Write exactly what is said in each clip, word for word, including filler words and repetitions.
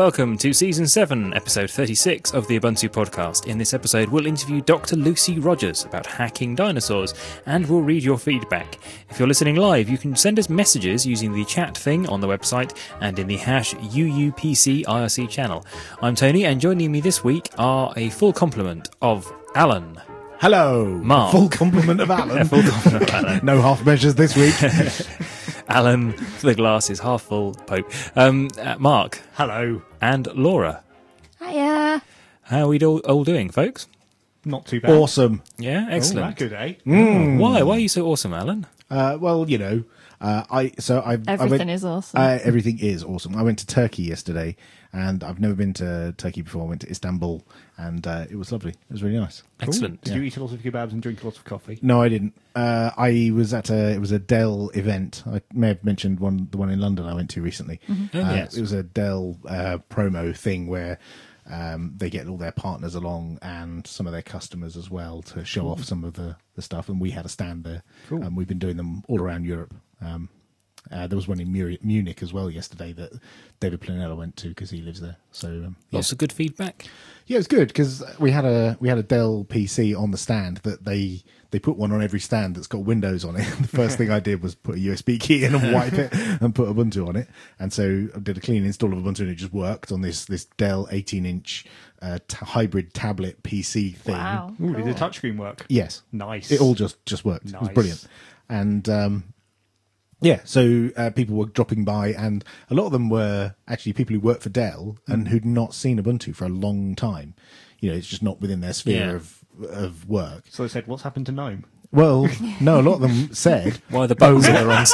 welcome to Season seven, Episode thirty-six of the Ubuntu Podcast. In this episode, we'll interview Doctor Lucy Rogers about hacking dinosaurs, and we'll read your feedback. If you're listening live, you can send us messages using the chat thing on the website and in the hash U U P C I R C channel. I'm Tony, and joining me this week are a full complement of Alan. Hello, Mark. Full complement of Alan. A full complement of Alan. No half measures this week. Alan, the glass is half full, Pope. Um, uh, Mark. Hello. And Laura. Hiya. How are we all, all doing, folks? Not too bad. Awesome. Yeah, Oh, excellent. that good, eh? Mm. Why? Why are you so awesome, Alan? Uh, well, you know, uh, I so I Everything I went, is awesome. Uh, everything is awesome. I went to Turkey yesterday, and I've never been to Turkey before. I went to Istanbul, and uh, it was lovely. It was really nice. Excellent. Did you eat a lot of kebabs and drink a lot of coffee? No, I didn't. Uh, I was at a it was a Dell event. I may have mentioned one the one in London I went to recently. Mm-hmm. Oh, Uh, yes. It was a Dell uh, promo thing where um, they get all their partners along and some of their customers as well to show off some of the, the stuff. And we had a stand there. Cool. And we've been doing them all around Europe. Um, uh, there was one in Mu- Munich as well yesterday that David Planella went to because he lives there. So um, yeah. Lots of good feedback. Yeah, it was good because we had a we had a Dell P C on the stand that they they put one on every stand that's got Windows on it. The first thing I did was put a U S B key in and wipe it and put Ubuntu on it. And so I did a clean install of Ubuntu and it just worked on this this Dell eighteen inch uh, t- hybrid tablet P C thing. Wow. Ooh, cool. did the touchscreen work? Yes, Nice. it all just just worked. It was Nice. brilliant. And um, yeah, so uh, people were dropping by, and a lot of them were actually people who worked for Dell and who'd not seen Ubuntu for a long time. You know, it's just not within their sphere Yeah. of of work. So they said, what's happened to GNOME? Well, no, a lot of them said Why are the buttons on the wrong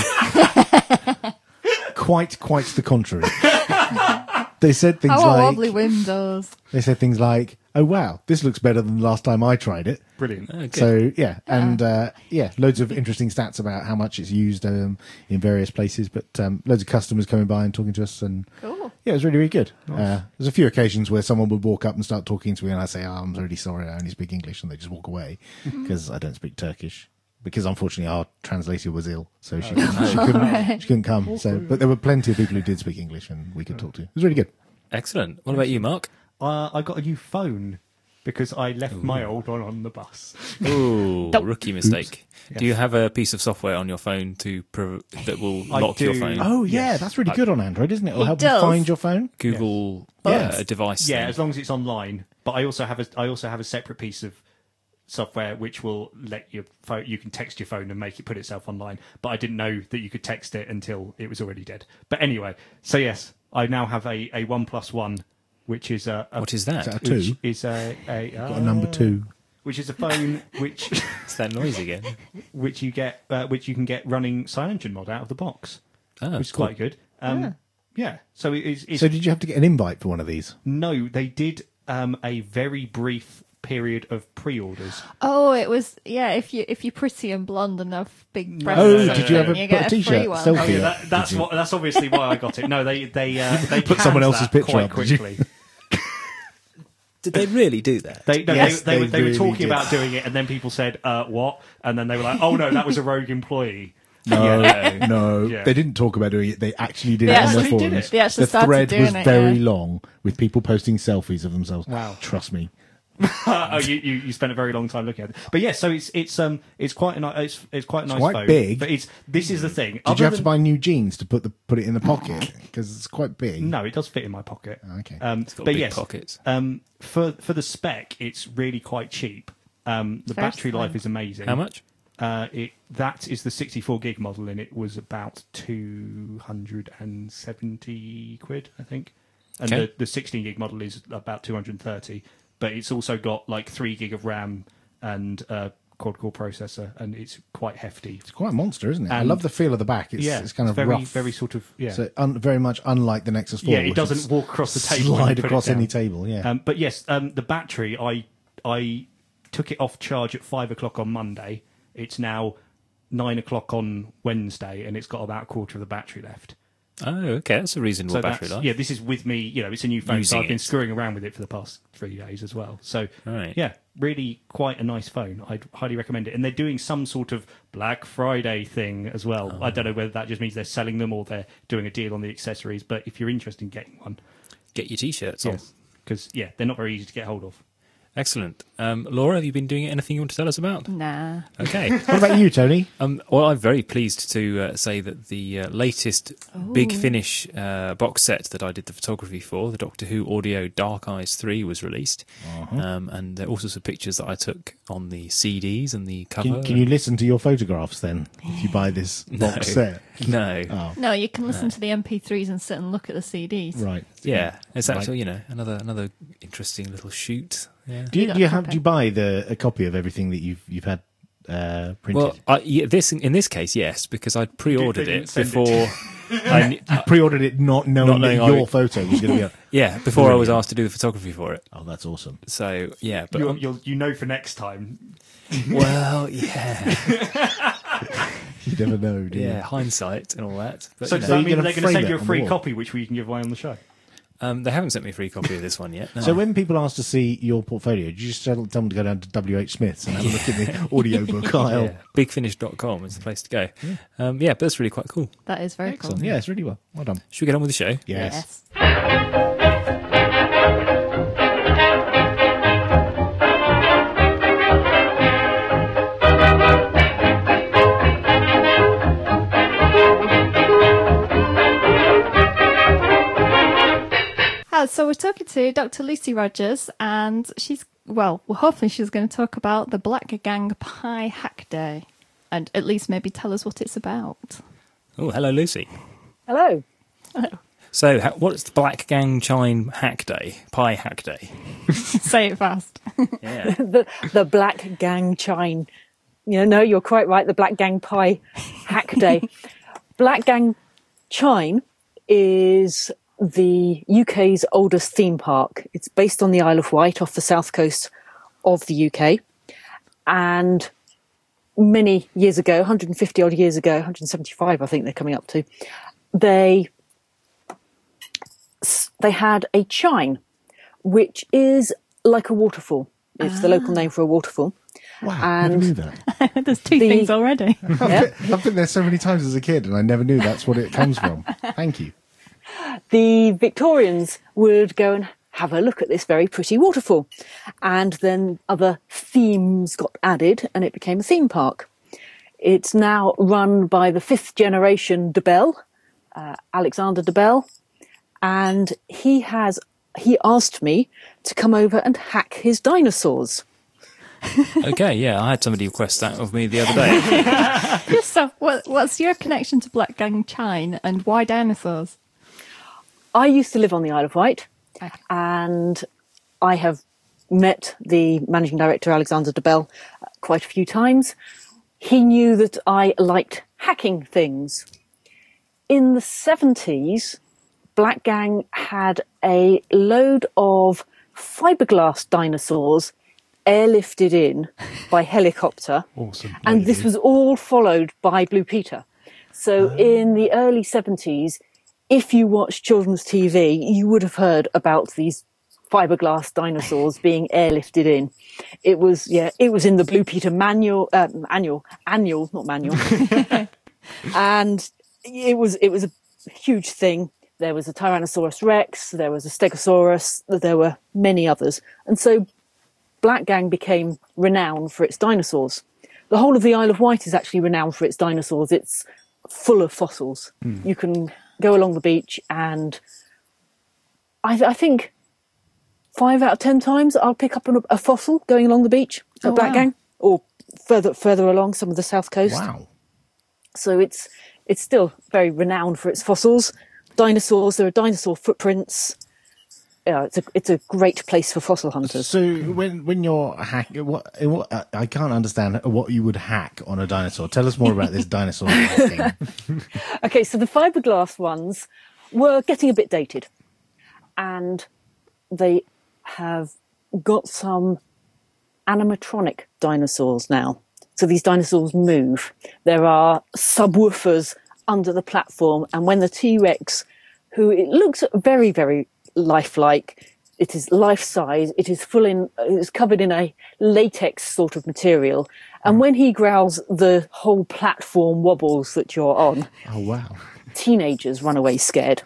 side? quite quite the contrary. They said things How are like wobbly windows? they said things like, "Oh wow, this looks better than the last time I tried it." Brilliant. Oh, good. So yeah, and uh, yeah, loads of interesting stats about how much it's used um, in various places. But um, loads of customers coming by and talking to us, and Cool. yeah, it was really really good. Uh, there's a few occasions where someone would walk up and start talking to me, and I say, oh, "I'm really sorry, I only speak English," and they just walk away because I don't speak Turkish. Because unfortunately our translator was ill, so she, couldn't, she couldn't she couldn't come. So, but there were plenty of people who did speak English, and we could talk to. It was really good. Excellent. What about you, Mark? Uh, I got a new phone because I left my old one on the bus. Ooh, Nope. rookie mistake. Yes. Do you have a piece of software on your phone to prov- that will I lock your do. phone? Oh yeah, Yes. that's really I- good on Android, isn't it? It'll It help does. you find your phone. Google Yes. uh, a device. Yeah, thing. as long as it's online. But I also have a I also have a separate piece of software which will let your phone you can text your phone and make it put itself online. But I didn't know that you could text it until it was already dead. But anyway, so yes, I now have a, a OnePlus One, which is a, a What is that? Is that a which two? is a, a, Got a number two. which is a phone which It's that noise again. which you get uh, which you can get running CyanogenMod mod out of the box, Oh, which is cool. quite good. Um, Yeah. yeah. So it is. It's, So did you have to get an invite for one of these? no, they did um, a very brief period of pre-orders. Oh, it was yeah. If you if you're pretty and blonde and have big breasts, Oh, no, no, did you no, have a, you put get a a free t-shirt one. selfie? Oh, yeah, up, that, that's did you? what. That's obviously why I got it. No, they they uh, they Put canned someone else's that picture quite up, did you? quickly. Did they really do that? They, no, Yes, they, they, they were- they were really talking did. about doing it, and then people said, uh, "What?" And then they were like, "Oh no, that was a rogue employee." No, Yeah. no, Yeah. they didn't talk about doing it. They actually did They it on their actually did forums. it. They actually the started thread doing was it, very yeah. long with people posting selfies of themselves. Wow. Trust me. oh, you, you you spent a very long time looking at it, but yes, so it's it's um it's quite a nice it's, it's quite a nice quite phone, big. but it's this is the thing. Did Other you have to than- buy new jeans to put the put it in the pocket because it's quite big? No, it does fit in my pocket. Okay. Um, It's got but big yes, pockets. um, for for the spec, it's really quite cheap. Um, the Very battery life slim. is amazing. How much? Uh, it that is the sixty-four gig model, and it was about two hundred seventy quid, I think. And Okay. the the sixteen gig model is about two hundred thirty, but it's also got like three gig of RAM and a quad core processor, and it's quite hefty. It's quite a monster, isn't it? I And- love the feel of the back. It's, yeah, it's kind of very rough. very sort of yeah. So un, very much unlike the Nexus four. Yeah, it which doesn't is walk across the table when you Slide put it across down. any table. Yeah. Um, but yes, um, the battery, I I took it off charge at five o'clock on Monday. It's now nine o'clock on Wednesday, and it's got about a quarter of the battery left. Oh, okay. That's a reasonable So battery that's, life. yeah, this is with me. You know, it's a new phone, so Using I've been it. screwing around with it for the past three days as well. So Right. yeah, really quite a nice phone. I'd highly recommend it. And they're doing some sort of Black Friday thing as well. Oh. I don't know whether that just means they're selling them or they're doing a deal on the accessories. But if you're interested in getting one, get your t-shirts on. Yes, because yeah, they're not very easy to get hold of. Excellent. Um, Laura, have you been doing anything you want to tell us about? Nah. Okay. What about you, Tony? Um, well, I'm very pleased to uh, say that the uh, latest Big Finish uh, box set that I did the photography for, the Doctor Who Audio Dark Eyes three, was released. Uh-huh. Um, and there are also some pictures that I took on the C Ds and the cover. Can, can you listen to your photographs then if you buy this box set? No. Oh, No, you can listen to the M P threes and sit and look at the C Ds. right. Yeah, it's Right. actually, you know, another another interesting little shoot. Yeah. Do you, You got do you a have? copy? Do you buy the a copy of everything that you've you've had uh, printed? Well, I, yeah, this in this case, yes, because I'd pre-ordered They didn't it send it. before. I, you pre-ordered it not knowing, Not knowing that I your would- photo was going to be. On. yeah, before I was Brilliant. asked to do the photography for it. Oh, that's awesome. So yeah, but You'll, um, you'll, you know for next time. well, yeah, You never know, do you? yeah, hindsight and all that. But, So you does know, that you're mean gonna they're going to frame send it you a on the free wall. copy, which we can give away on the show? um, they haven't sent me a free copy of this one yet. No. So when people ask to see your portfolio, do you just tell, tell them to go down to W H Smith's and have a look in the audiobook aisle? yeah, big finish dot com is the place to go. Yeah, um, yeah, but that's really quite cool. That is very Excellent. cool. Yeah, it's really well. Well done. Should we get on with the show? Yes. Uh, so we're talking to Doctor Lucy Rogers, and she's, well, well, hopefully she's going to talk about the Black Gang Pie Hack Day, and at least maybe tell us what it's about. Oh, hello, Lucy. Hello. So, ha- what's the Black Gang Chine Hack Day? Pie Hack Day? Say it fast. Yeah. The the Black Gang Chine. You know, no, you're quite right. The Black Gang Pie Hack Day. Black Gang Chine is the U K's oldest theme park. It's based on the Isle of Wight off the south coast of the U K. And many years ago, one hundred fifty odd years ago, one hundred seventy-five I think they're coming up to, they they had a chine, which is like a waterfall. It's the local name for a waterfall. Wow, And- never knew that. There's two The- things already. Yeah. I've been there so many times as a kid, and I never knew that's what it comes from. Thank you. The Victorians would go and have a look at this very pretty waterfall. And then other themes got added and it became a theme park. It's now run by the fifth generation de Bell, uh, Alexander de Bell. And he has, he asked me to come over and hack his dinosaurs. Okay, yeah, I had somebody request that of me the other day. Yes, so what, what's your connection to Black Gang Chine, and why dinosaurs? I used to live on the Isle of Wight, Okay. and I have met the managing director, Alexander de Bell, uh, quite a few times. He knew that I liked hacking things. In the seventies, Black Gang had a load of fiberglass dinosaurs airlifted in by helicopter. Awesome. And this was all followed by Blue Peter. So in the early seventies, if you watched children's T V, you would have heard about these fiberglass dinosaurs being airlifted in. It was, yeah, it was in the Blue Peter manual, uh, annual, annual, not manual. And it was, it was a huge thing. There was a Tyrannosaurus Rex, there was a Stegosaurus, there were many others. And so Black Gang became renowned for its dinosaurs. The whole of the Isle of Wight is actually renowned for its dinosaurs. It's full of fossils. Mm. You can go along the beach and I, I think five out of ten times I'll pick up an, a fossil going along the beach at Oh, Black wow. Gang, or further further along some of the south coast. Wow. So it's it's still very renowned for its fossils. Dinosaurs, there are dinosaur footprints. Yeah, it's a it's a great place for fossil hunters. So when when you're hack, what, what uh, I can't understand what you would hack on a dinosaur. Tell us more about this dinosaur hacking. Okay, so the fiberglass ones were getting a bit dated, and they have got some animatronic dinosaurs now. So these dinosaurs move. There are subwoofers under the platform, and when the T-Rex, who it looks very, very lifelike, it is life-size, it is full in, it is covered in a latex sort of material, and when he growls, the whole platform wobbles that you're on. Oh wow. teenagers run away scared.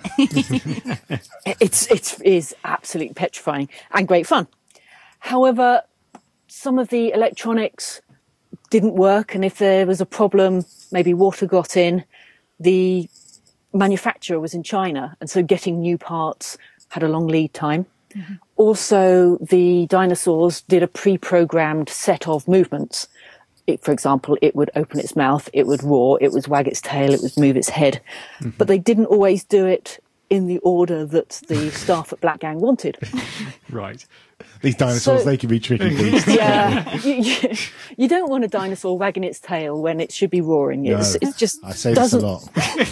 it's it's is absolutely petrifying and great fun. However, some of the electronics didn't work, and if there was a problem, maybe water got in, the manufacturer was in China, and so getting new parts had a long lead time. Mm-hmm. Also, the dinosaurs did a pre-programmed set of movements. It, for example, it would open its mouth, it would roar, it would wag its tail, it would move its head. Mm-hmm. But they didn't always do it in the order that the staff at Black Gang wanted. Right. These dinosaurs, So- they can be tricky beasts. Yeah, you, you, you don't want a dinosaur wagging its tail when it should be roaring. It's, No, it just I say this a doesn't. lot.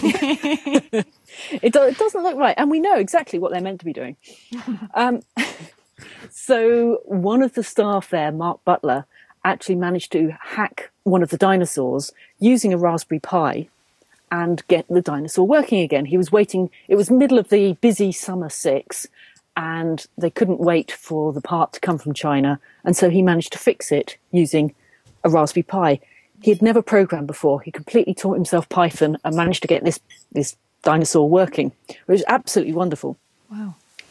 It, do, it doesn't look right, and we know exactly what they're meant to be doing. Um, so one of the staff there, Mark Butler, actually managed to hack one of the dinosaurs using a Raspberry Pi and get the dinosaur working again. He was waiting. It was middle of the busy summer six, and they couldn't wait for the part to come from China, and so he managed to fix it using a Raspberry Pi. He had never programmed before. He completely taught himself Python and managed to get this this dinosaur working, which is absolutely wonderful. Wow.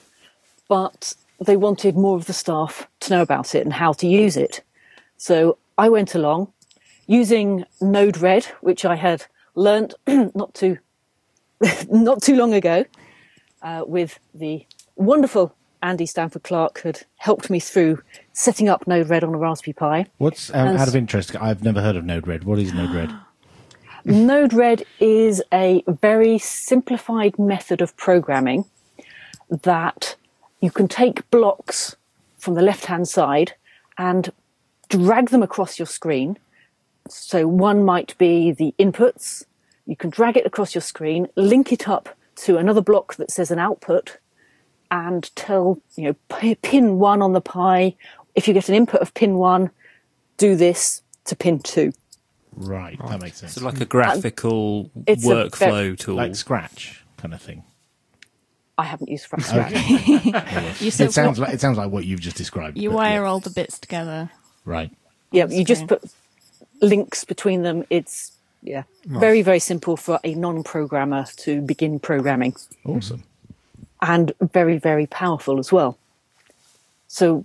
But they wanted more of the staff to know about it and how to use it. So I went along using Node-RED, which I had learnt not too not too long ago, uh, with the wonderful Andy Stanford Clark had helped me through setting up Node-RED on a Raspberry Pi. What's um, And- out of interest? I've never heard of Node-RED. What is Node-RED? Node-RED is a very simplified method of programming that you can take blocks from the left-hand side and drag them across your screen. So one might be the inputs. You can drag it across your screen, link it up to another block that says an output, and tell, you know, p- pin one on the Pi, if you get an input of pin one, do this to pin two. Right, that makes sense. So like a graphical It's a workflow ve- tool. Like Scratch kind of thing. I haven't used from scratch. You, It sounds like it sounds like what you've just described. you but wire yeah. all the bits together. Right. Yeah, you just screen. put links between them. It's, yeah, very, very simple for a non-programmer to begin programming, Awesome. and very, very powerful as well. So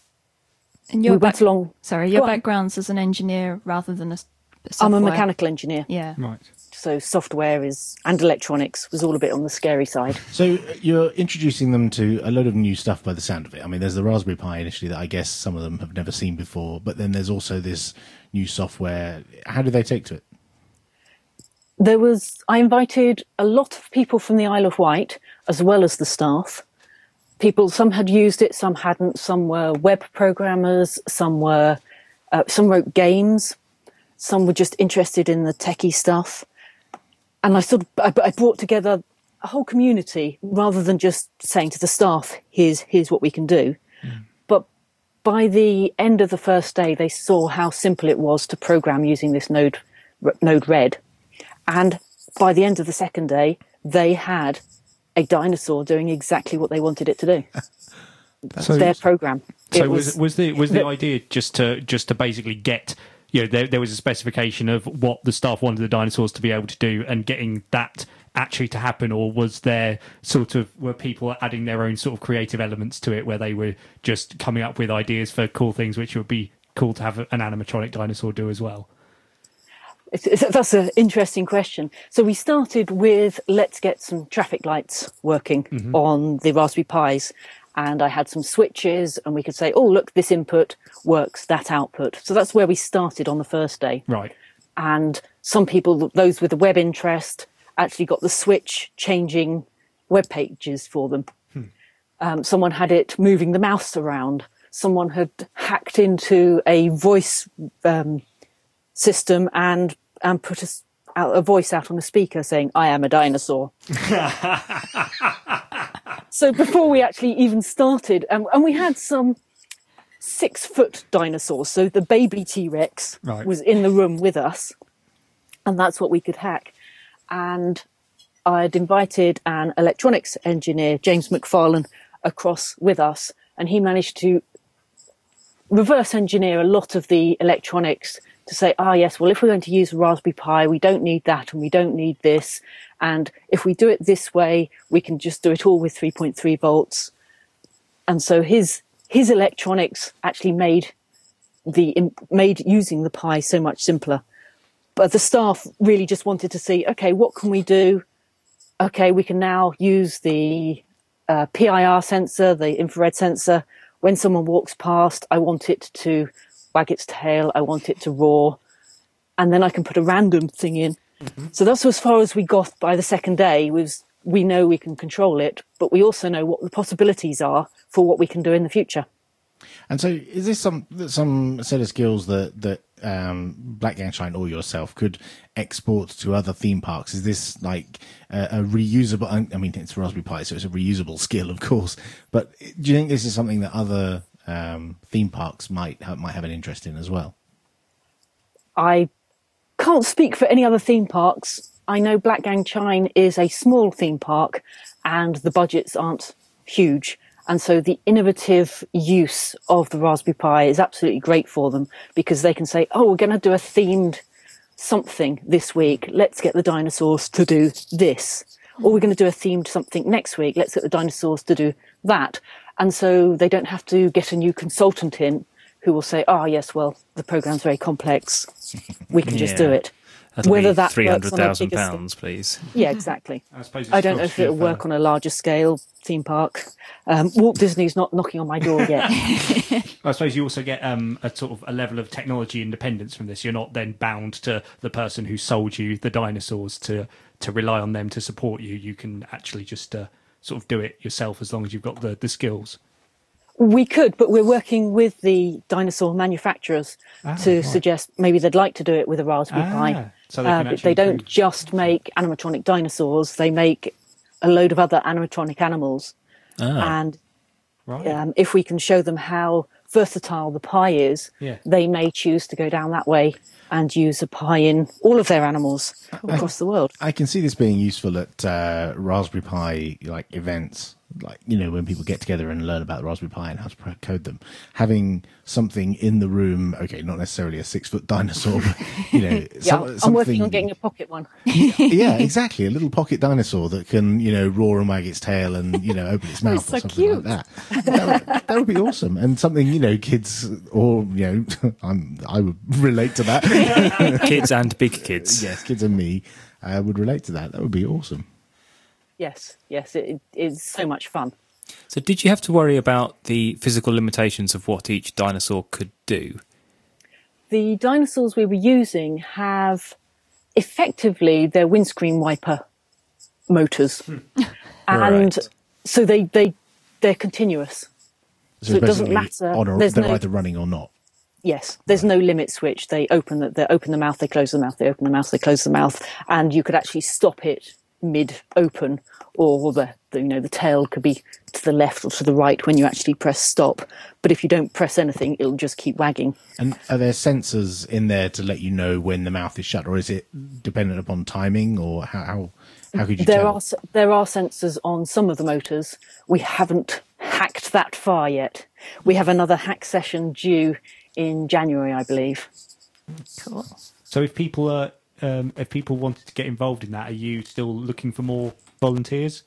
And your we went back- along. Sorry, your Go on. background's as an engineer rather than a s- I'm a software. mechanical engineer, Yeah. Right. so software is and electronics was all a bit on the scary side. So uh, you're introducing them to a load of new stuff by the sound of it. I mean, there's the Raspberry Pi initially that I guess some of them have never seen before, but then there's also this new software. How do they take to it? There was, I invited a lot of people from the Isle of Wight, as well as the staff. People, some had used it, some hadn't. Some were web programmers, some were, uh, some wrote games, some were just interested in the techie stuff. And I sort of, I, I brought together a whole community rather than just saying to the staff, here's, here's what we can do. But by the end of the first day, they saw how simple it was to program using this Node, Node-RED. And by the end of the second day, they had a dinosaur doing exactly what they wanted it to do. That's So- their program. So It was was the was the the- idea just to just to basically get, you know, there there was a specification of what the staff wanted the dinosaurs to be able to do, and getting that actually to happen, or was there sort of were people adding their own sort of creative elements to it, where they were just coming up with ideas for cool things which would be cool to have an animatronic dinosaur do as well? It's, it's, that's an interesting question. So we started with let's get some traffic lights working on the Raspberry Pis. And I had some switches and we could say, oh, look, this input works, that output. So that's where we started on the first day. Right. And some people, those with a web interest, actually got the switch changing web pages for them. Um, someone had it moving the mouse around. Someone had hacked into a voice um, system and and put a, s- out, a voice out on a speaker saying, I am a dinosaur. So before we actually even started, um, and we had some six-foot dinosaurs, so the baby T-Rex Right. was in the room with us, and that's what we could hack. And I'd invited an electronics engineer, James McFarlane, across with us, and he managed to reverse engineer a lot of the electronics to say, ah, yes, well, if we're going to use a Raspberry Pi, we don't need that and we don't need this. And if we do it this way, we can just do it all with three point three volts. And so his his electronics actually made the made using the Pi so much simpler. But the staff really just wanted to see, okay, what can we do? Okay, we can now use the uh, P I R sensor, the infrared sensor. When someone walks past, I want it to wag its tail, I want it to roar, and then I can put a random thing in. Mm-hmm. So that's as far as we got by the second day. Was we know we can control it, but we also know what the possibilities are for what we can do in the future. And so, is this some some set of skills that that um, Black Gang Shine or yourself could export to other theme parks? Is this like a, a reusable? I mean, it's Raspberry Pi, so it's a reusable skill, of course. But do you think this is something that other um, theme parks might have, might have an interest in as well? I can't speak for any other theme parks. I know Black Gang Shine is a small theme park, and the budgets aren't huge. And so the innovative use of the Raspberry Pi is absolutely great for them, because they can say, oh, we're going to do a themed something this week. Let's get the dinosaurs to do this. Or we're going to do a themed something next week. Let's get the dinosaurs to do that. And so they don't have to get a new consultant in who will say, oh, yes, well, the program's very complex. We can just Yeah. do it. That'll Whether be that three hundred thousand works on a bigger pounds, please. Yeah, exactly. I suppose. I don't know if it'll work on a larger scale theme park. Um, Walt Disney's not knocking on my door yet. I suppose you also get um, a sort of a level of technology independence from this. You're not then bound to the person who sold you the dinosaurs to to rely on them to support you. You can actually just uh, sort of do it yourself as long as you've got the, the skills. We could, but we're working with the dinosaur manufacturers Ah, to right. suggest maybe they'd like to do it with a Raspberry Ah, Pi. so they Uh, can but actually they don't improve. just make animatronic dinosaurs; they make a load of other animatronic animals. Ah, And Right. um, if we can show them how versatile the Pi is, Yeah. they may choose to go down that way and use a Pi in all of their animals across the world. I can see this being useful at uh, Raspberry Pi like events, like, you know, when people get together and learn about the Raspberry Pi and how to pro- code them. Having something in the room, okay, not necessarily a six foot dinosaur, but, you know, Yeah, some- I'm something. working on getting a pocket one. Yeah, exactly, a little pocket dinosaur that can, you know, roar and wag its tail and, you know, open its mouth so or something cute. like that. That would, that would be awesome, and something, you know, kids or, you know, I'm I would relate to that. kids and big kids. Yes, kids and me uh, would relate to that. That would be awesome. Yes, yes, it is so much fun. So did you have to worry about the physical limitations of what each dinosaur could do? The dinosaurs we were using have effectively their windscreen wiper motors. And Right. so they, they, they're continuous. So it doesn't basically matter. On or, There's they're no- either running or not. Yes, there's no limit switch. They open the, they open the mouth, they close the mouth, they open the mouth, they close the mouth, and you could actually stop it mid-open, or the, the you know the tail could be to the left or to the right when you actually press stop. But if you don't press anything, it'll just keep wagging. And are there sensors in there to let you know when the mouth is shut, or is it dependent upon timing, or how how, how could you There tell? are s- there are sensors on some of the motors. We haven't hacked that far yet. We have another hack session due in January, I believe. Cool. So if people are, um, if people wanted to get involved in that, are you still looking for more volunteers?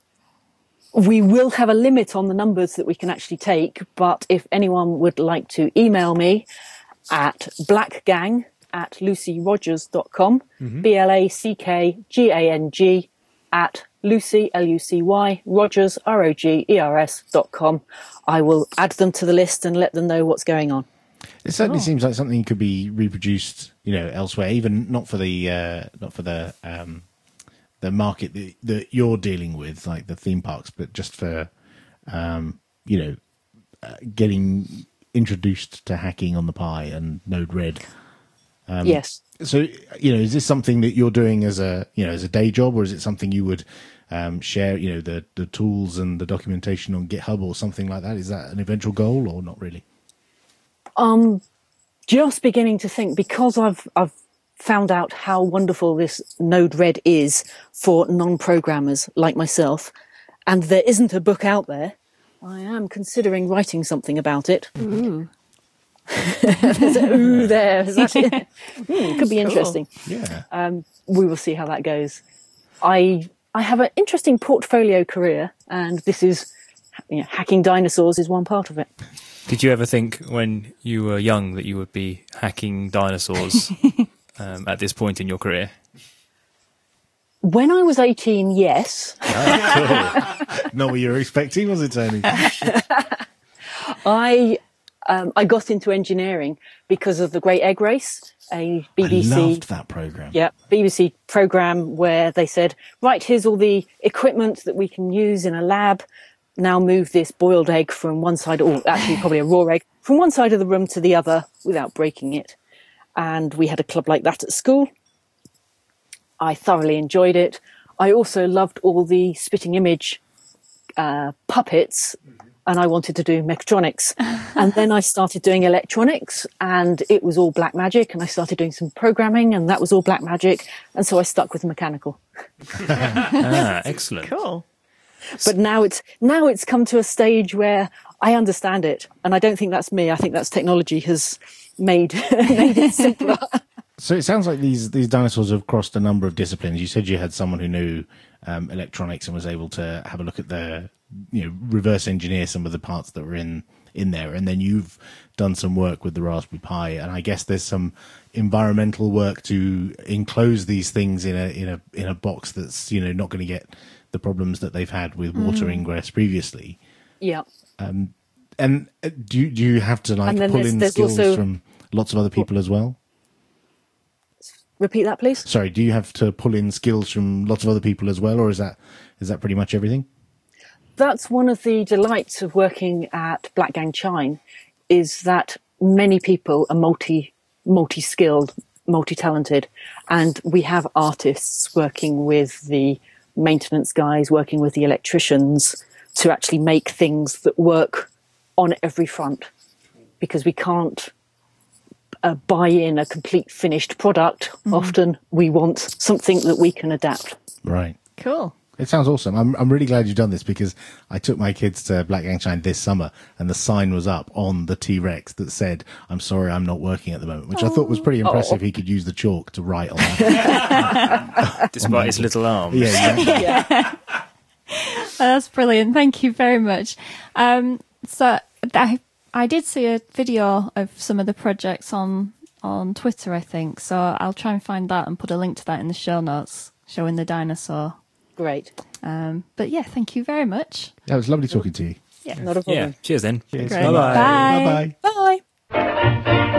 We will have a limit on the numbers that we can actually take, but if anyone would like to email me at blackgang at lucy rogers dot com, B L A C K G A N G at Lucy, L U C Y, Rogers, R O G E R S dot com, I will add them to the list and let them know what's going on. It certainly seems like something could be reproduced, you know, elsewhere, even not for the uh, not for the um, the market that, that you're dealing with, like the theme parks, but just for um, you know, uh, getting introduced to hacking on the Pi and Node-RED. Um, Yes. So, you know, is this something that you're doing as a, you know, as a day job, or is it something you would um, share, you know, the, the tools and the documentation on GitHub or something like that? Is that an eventual goal or not really? Um, just beginning to think, because I've I've found out how wonderful this Node-RED is for non-programmers like myself, and there isn't a book out there. I am considering writing something about it. Ooh. There's a ooh there. Is that it? Hmm, could be interesting. Yeah. Um, we will see how that goes. I I have an interesting portfolio career, and this is, you know, hacking dinosaurs is one part of it. Did you ever think when you were young that you would be hacking dinosaurs um, at this point in your career? When I was eighteen, yes. Not what you were expecting, was it, Tony? I um, I got into engineering because of the Great Egg Race, a B B C. I loved that program. Yeah, B B C program where they said, right, here's all the equipment that we can use in a lab. Now move this boiled egg from one side, or actually probably a raw egg, from one side of the room to the other without breaking it. And we had a club like that at school. I thoroughly enjoyed it. I also loved all the spitting image uh, puppets, and I wanted to do mechatronics. And then I started doing electronics, and it was all black magic, and I started doing some programming, and that was all black magic. And so I stuck with mechanical. Ah, excellent. Cool. But now it's now it's come to a stage where I understand it, and I don't think that's me. I think that's technology has made made it simpler. So it sounds like these these dinosaurs have crossed a number of disciplines. You said you had someone who knew um, electronics and was able to have a look at the, you know, reverse engineer some of the parts that were in in there, and then you've done some work with the Raspberry Pi, and I guess there's some environmental work to enclose these things in a in a in a box that's, you know, not going to get the problems that they've had with water Mm. ingress previously. Yeah. Um, and uh, do you, do you have to like And then pull there's- in there's skills also- from lots of other people as well? Repeat that, please. Sorry, do you have to pull in skills from lots of other people as well, or is that is that pretty much everything? That's one of the delights of working at Black Gang Chine, is that many people are multi multi skilled, multi talented, and we have artists working with the maintenance guys, working with the electricians to actually make things that work on every front, because we can't uh, buy in a complete finished product. Mhm. Often we want something that we can adapt. Right. Cool. It sounds awesome. I'm I'm really glad you've done this, because I took my kids to Black Gang Chine this summer, and the sign was up on the T-Rex that said, "I'm sorry, I'm not working at the moment," which I thought was pretty impressive. Oh. He could use the chalk to write on that. Despite his little arms. Yeah, exactly. Yeah. That's brilliant. Thank you very much. Um, so I, I did see a video of some of the projects on, on Twitter, I think. So I'll try and find that and put a link to that in the show notes, showing the dinosaur. Great. Um, but yeah, thank you very much. Yeah, it was lovely talking to you. Yeah. Not a problem. Yeah. Cheers then. Cheers. Great. Bye-bye. Bye. Bye bye. Bye.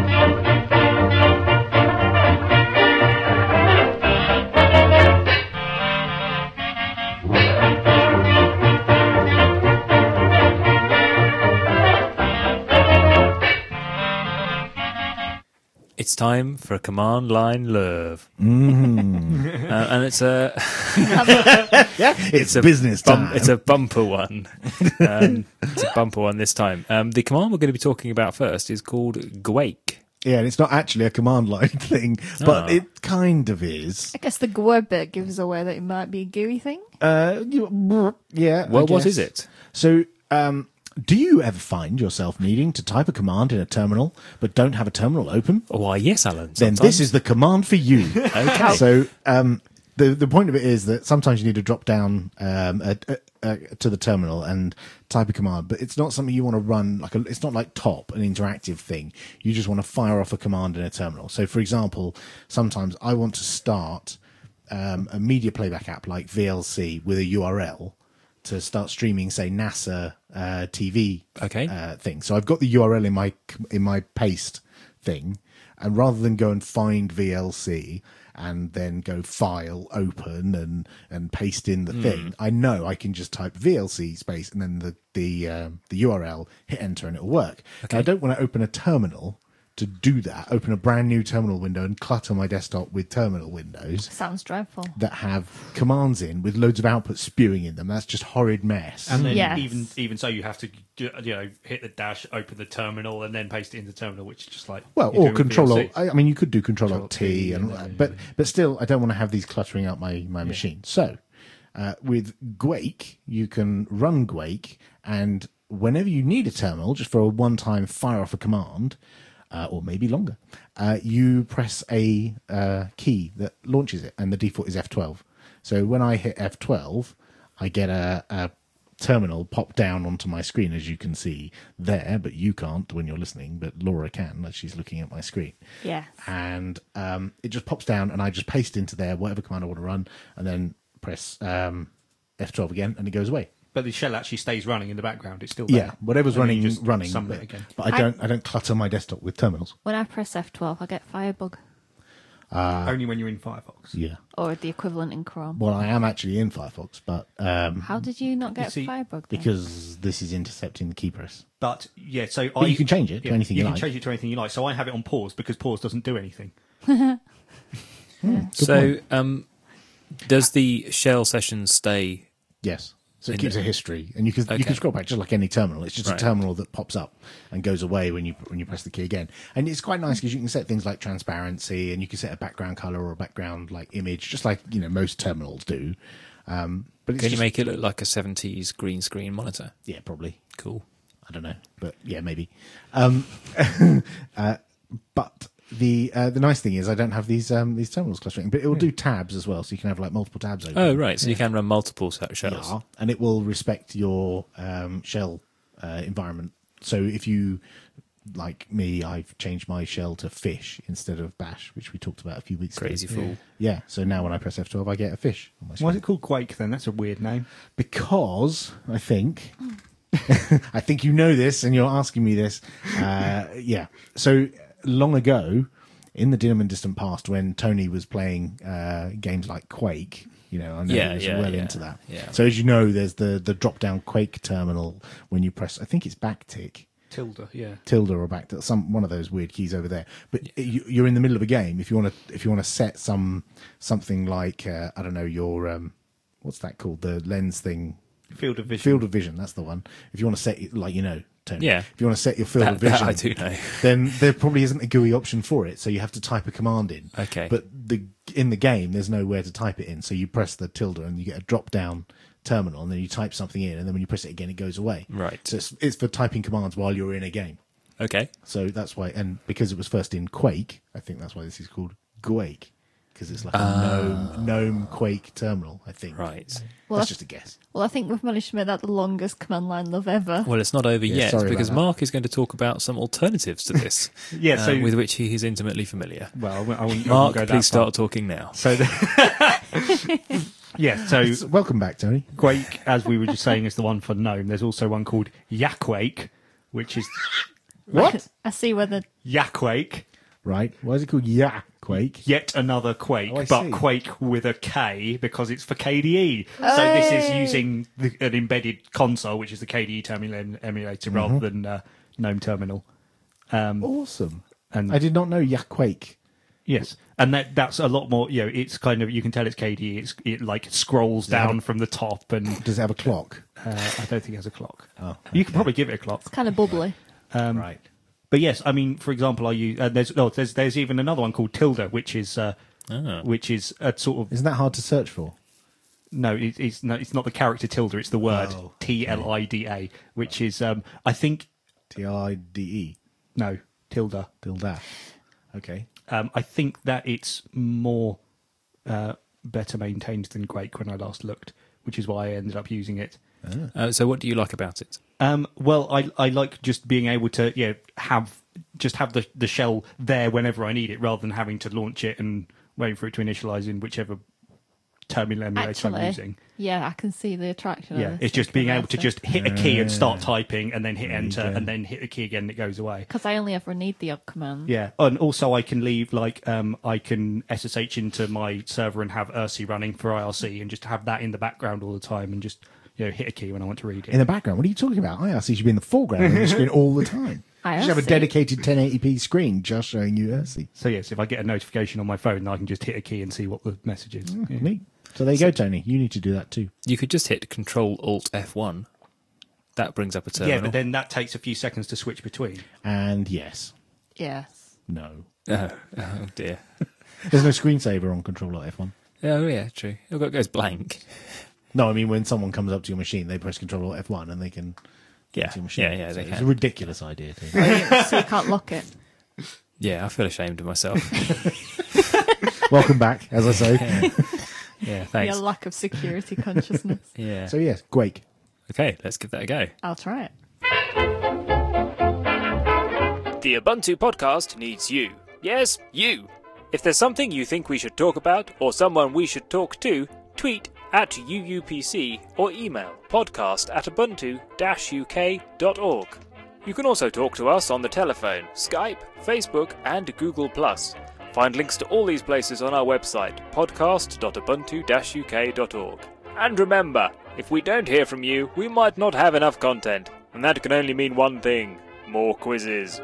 It's time for a command line love. Mm. Uh, and it's a It's, a business bum- time. it's a bumper one. Um, it's a bumper one this time. Um, the command we're going to be talking about first is called Gwake. Yeah, and it's not actually a command line thing, but Ah. it kind of is. I guess the Gwar bit gives away that it might be a gooey thing. Uh, you- yeah. I Well, what guess. is it? So, um, do you ever find yourself needing to type a command in a terminal, but don't have a terminal open? Why, yes, Alan. Then sometimes. this is the command for you. Okay. So, um, the the point of it is that sometimes you need to drop down um, a, a, a, to the terminal and type a command, but it's not something you want to run like a. It's not like Top, an interactive thing. You just want to fire off a command in a terminal. So, for example, sometimes I want to start um, a media playback app like V L C with a U R L to start streaming, say, NASA uh, T V Okay. uh, thing. So I've got the U R L in my in my paste thing, and rather than go and find V L C and then go file, open, and and paste in the thing, I know I can just type V L C space and then the the um, the U R L, hit enter, and it'll work. Okay. Now, I don't want to open a terminal to do that. Open a brand new terminal window and clutter my desktop with terminal windows Sounds dreadful. that have commands in with loads of output spewing in them. That's just horrid mess. And then Yes. even even so, you have to do- you know hit the dash, open the terminal, and then paste it in the terminal, which is just like Well, you're or doing with Control V L Alt. C. I I mean, you could do Control Control Alt T, T, and and then- but but still, I don't want to have these cluttering out my my machine. So, uh, with Gwake, you can run Gwake, and whenever you need a terminal, just for a one-time fire off a command, uh, or maybe longer, uh, you press a uh, key that launches it, and the default is F twelve. So when I hit F twelve, I get a, a terminal pop down onto my screen, as you can see there, but you can't when you're listening, but Laura can, as she's looking at my screen. Yes. And um, it just pops down, and I just paste into there whatever command I want to run, and then press um, F twelve again, and it goes away. But the shell actually stays running in the background. It's still there. Yeah, whatever's And then running, you just running. summon But, it again. but I don't, I don't clutter my desktop with terminals. When I press F twelve, I get Firebug, Only when you're in Firefox. Yeah. or the equivalent in Chrome. Well, I am actually in Firefox, but um, How did you not get see, Firebug then? because this is intercepting the key press. But yeah, so But I, you can change it to yeah, anything you can like. change it to anything you like. So I have it on pause because pause doesn't do anything. So, um, does the shell session stay? Yes. So it In keeps the- a history, and you can you Okay. can scroll back just like any terminal. It's just Right. a terminal that pops up and goes away when you when you press the key again. And it's quite nice because you can set things like transparency, and you can set a background color or a background like image, just like you know most terminals do. Um, but it's Can you just- make it look like a seventies green screen monitor? Yeah, probably. Cool. I don't know, but yeah, maybe. Um, uh, but the uh, the nice thing is I don't have these um, these terminals clustering, but it will do tabs as well, so you can have like multiple tabs open. Oh, right. So you can run multiple se- shells. Yeah, and it will respect your um, shell uh, environment. So if you, like me, I've changed my shell to fish instead of bash, which we talked about a few weeks Crazy ago. fool. Yeah, so now when I press F twelve, I get a fish on my screen. Why is it called Quake then? That's a weird name. Because I think I think you know this, and you're asking me this. Uh, yeah. So long ago, in the dim and distant past, when Tony was playing uh, games like Quake, you know, I know Yeah, he was yeah, well yeah, into that. yeah. So as you know, there's the the drop down Quake terminal when you press. I think it's backtick. Tilde, yeah. Tilde or back to some one of those weird keys over there. But you, you're in the middle of a game. If you want to, if you want to set some something like uh, I don't know your um, what's that called, the lens thing, Field of vision. field of vision. That's the one. If you want to set it, like you know, Tony. Yeah. If you want to set your field That, of vision, that I do know. then there probably isn't a G U I option for it, so you have to type a command in. Okay. But the in the game, there's nowhere to type it in, so you press the tilde and you get a drop down terminal, and then you type something in, and then when you press it again, it goes away. Right. So it's, it's for typing commands while you're in a game. Okay. So that's why, and because it was first in Quake, I think that's why this is called Quake, because it's like a gnome, gnome Quake terminal, I think. Right. Well, that's that's- just a guess. Well, I think we've managed to make that the longest command line love ever. Well, it's not over Yeah, yet sorry about because that. Mark is going to talk about some alternatives to this, Yeah, uh, so- with which he is intimately familiar. Well, I wouldn't, I wouldn't Mark, go that please far. start talking now. So, the, yeah, so So welcome back, Tony. Quake, as we were just saying, is the one for GNOME. There's also one called Yaquake, which is What? I see where the Yaquake, Right. Why is it called Yeah Quake? yet another Quake, Oh, I but see. Quake with a K because it's for K D E. So this is using the, an embedded console, which is the K D E terminal em- emulator, rather than uh, GNOME terminal. Um, Awesome. and I did not know Yeah Quake. Yes, and that that's a lot more. You know, it's kind of you can tell it's K D E. It's it like scrolls down from the top, and Does it have a clock? uh, I don't think it has a clock. Oh, You could probably give it a clock. it's kind of bubbly. Um, right. But yes, I mean, for example, I use uh, there's no there's there's even another one called Tilde, which is uh, Ah. which is a sort of Isn't that hard to search for? no, it, it's no, it's not the character Tilde, it's the word Oh, T L I D A, which is um, I think T R I D E. no Tilde. Tilde. Okay. Um, I think that it's more uh, better maintained than Quake when I last looked, which is why I ended up using it. Uh, so, what do you like about it? Um, well, I I like just being able to yeah have just have the the shell there whenever I need it, rather than having to launch it and waiting for it to initialize in whichever terminal emulator I'm Actually, using. yeah, I can see the attraction. Yeah, it's just being able to just hit a key and start typing, and then hit There you enter, go. and then hit the key again, and it goes away. because I only ever need the odd command. Yeah, and also I can leave like um, I can S S H into my server and have E R C running for I R C, and just have that in the background all the time, and just you know hit a key when I want to read it. In the background, what are you talking about? I R C should be in the foreground of the screen all the time. You should have a I R C. dedicated ten eighty p screen just showing you I R C. So yes, if I get a notification on my phone, I can just hit a key and see what the message is. Yeah. Neat. So there you go, Tony. You need to do that too. You could just hit Control Alt F one. That brings up a terminal. Yeah, but then that takes a few seconds to switch between. And yes, Yes. no. Oh, oh dear. There's no screensaver on Control Alt F one. Oh yeah, true. It goes blank. No, I mean when someone comes up to your machine, they press Control Alt F one and they can get Yeah, to your machine. yeah, yeah. So They it's a can. ridiculous idea. Too. So you can't lock it. Yeah, I feel ashamed of myself. Welcome back, as I say. Yeah, yeah thanks. Your lack of security consciousness. Yeah. So yes, Quake. Okay, let's give that a go. I'll try it. The Ubuntu podcast needs you. Yes, you. If there's something you think we should talk about or someone we should talk to, tweet at U U P C or email podcast at ubuntu dash U K dot org. You can also talk to us on the telephone, Skype, Facebook and Google plus. Find links to all these places on our website, podcast dot ubuntu dash U K dot org. And remember, if we don't hear from you, we might not have enough content. And that can only mean one thing: more quizzes.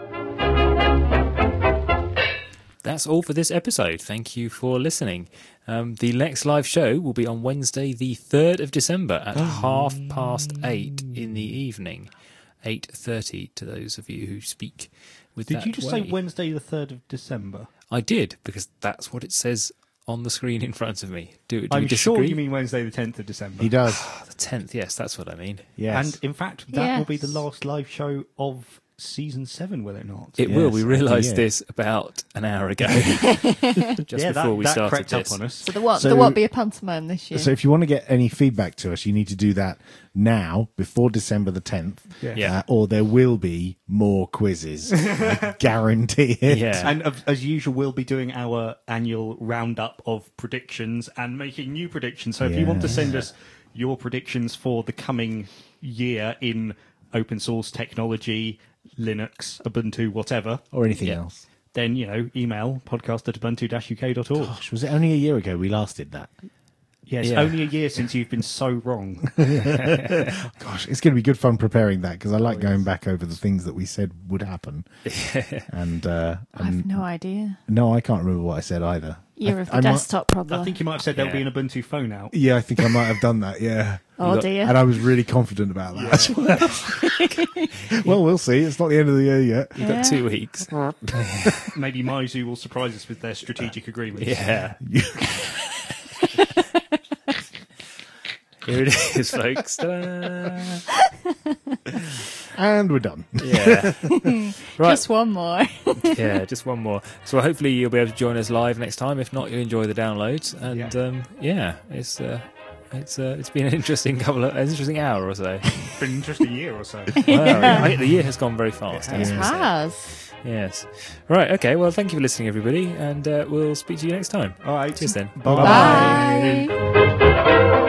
That's all for this episode. Thank you for listening. Um, the next live show will be on Wednesday, the third of December at half past eight in the evening. eight thirty to those of you who speak with Did that you just way. say Wednesday the third of December? I did, because that's what it says on the screen in front of me. Do, do I'm we sure disagree? you mean Wednesday the tenth of December. He does. The tenth, yes, that's what I mean. Yes. And in fact, that will be the Yes. last live show of season seven, will it not? It Yes, will. We realised yeah. this about an hour ago, just yeah, before that, we that started crept this. up on us. So there won't, So- there won't be a pantomime this year. So if you want to get any feedback to us, you need to do that now, before December the tenth, Yeah. Yeah. uh, or there will be more quizzes. I guarantee it. Yeah. And of- as usual, we'll be doing our annual roundup of predictions and making new predictions. So if you want to Yeah. send us your predictions for the coming year in open source technology, Linux, Ubuntu, whatever, Or anything Yeah. else. then, you know, email podcast at ubuntu dash U K dot org. Gosh, was it only a year ago we last did that? Yeah, it's Yeah. only a year since you've been so wrong. Gosh, it's going to be good fun preparing that, because I like going back over the things that we said would happen. and uh, I have no idea. no, I can't remember what I said either. Year I, of the I might- desktop, probably. I think you might have said there'll Yeah. be an Ubuntu phone out. yeah, I think I might have done that. Yeah. oh got- dear. And I was really confident about that as well. Well, we'll see. It's not the end of the year yet. You've got Yeah. two weeks. Maybe Maizu will surprise us with their strategic agreements. Yeah. Here it is, folks. Ta-da. And we're done. Yeah. Right. Just one more. Yeah, just one more. So hopefully you'll be able to join us live next time. If not, you enjoy the downloads. And Yeah. um, yeah, it's uh, it's uh, it's been an interesting couple of an interesting hour or so. It's been an interesting year or so. Wow, I think the year has gone very fast. It It hasn't it? has. Yes. Right. Okay. Well, thank you for listening, everybody, and uh, we'll speak to you next time. All right. Cheers then. Bye. Bye.